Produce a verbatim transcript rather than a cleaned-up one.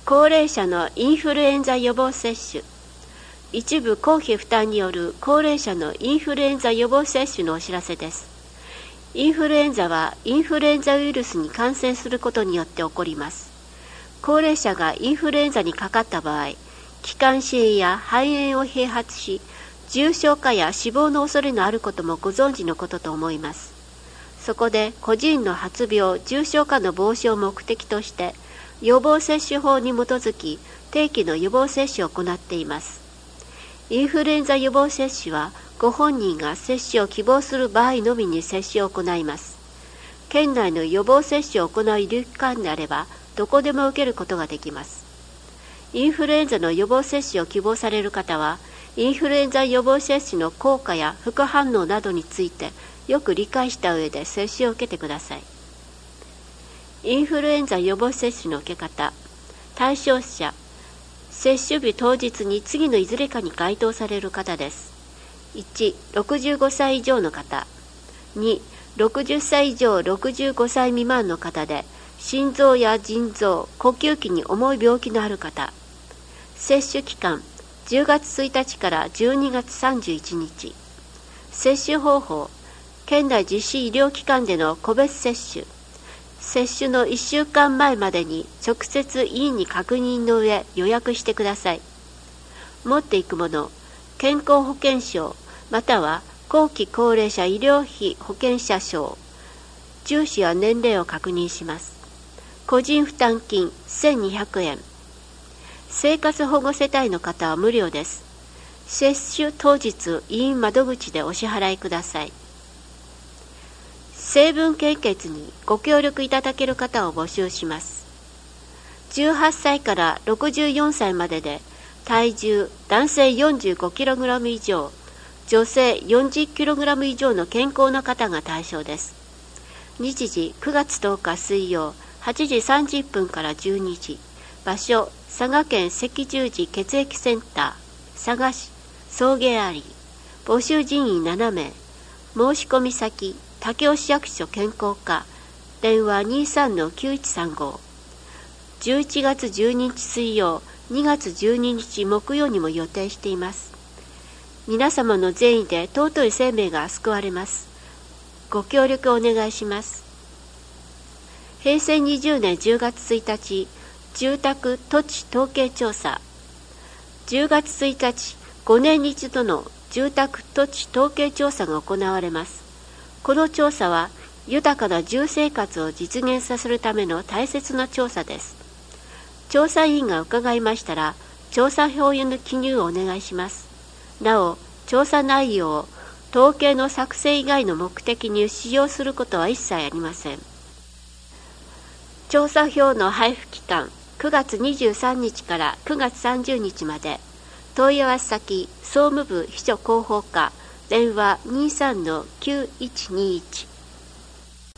高齢者のインフルエンザ予防接種。一部公費負担による高齢者のインフルエンザ予防接種のお知らせです。インフルエンザはインフルエンザウイルスに感染することによって起こります。高齢者がインフルエンザにかかった場合、気管支炎や肺炎を併発し、重症化や死亡の恐れのあることもご存知のことと思います。そこで個人の発病・重症化の防止を目的として、予防接種法に基づき定期の予防接種を行っています。インフルエンザ予防接種はご本人が接種を希望する場合のみに接種を行います。県内の予防接種を行う医療機関であればどこでも受けることができます。インフルエンザの予防接種を希望される方は、インフルエンザ予防接種の効果や副反応などについてよく理解した上で接種を受けてください。インフルエンザ予防接種の受け方。対象者、接種日当日に次のいずれかに該当される方です。いち、ろくじゅうごさい以上の方。に、ろくじゅっさい以上ろくじゅうごさい未満の方で、心臓や腎臓、呼吸器に重い病気のある方。接種期間、じゅうがつついたちからじゅうにがつさんじゅういちにち。接種方法、県内実施医療機関での個別接種。接種のいっしゅうかんまえまでに直接医院に確認の上予約してください。持っていくもの、健康保険証または後期高齢者医療費保険者証。住所や年齢を確認します。個人負担金せんにひゃくえん。生活保護世帯の方は無料です。接種当日医院窓口でお支払いください。成分献血にご協力いただける方を募集します。じゅうはっさいからろくじゅうよんさいまでで、体重男性 よんじゅうごキログラム 以上、女性 よんじゅっキログラム 以上の健康な方が対象です。日時くがつとおか水曜はちじさんじゅっぷんからじゅうにじ。場所佐賀県赤十字血液センター佐賀市送迎あり。募集人員ななめい。申し込み先武雄市役所健康課。電話 にさんのきゅういちさんご。じゅういちがつじゅうににち水曜、にがつじゅうににち木曜にも予定しています。皆様の善意で尊い生命が救われます。ご協力をお願いします。へいせいにじゅうねんじゅうがつついたち、住宅土地統計調査。じゅうがつついたち、ごねんに一度の住宅土地統計調査が行われます。この調査は豊かな住生活を実現させるための大切な調査です。調査員が伺いましたら、調査票への記入をお願いします。なお、調査内容を統計の作成以外の目的に使用することは一切ありません。調査票の配布期間、くがつにじゅうさんにちからくがつさんじゅうにちまで。問い合わせ先、総務部秘書広報課。電話 にさんのきゅういちにいち。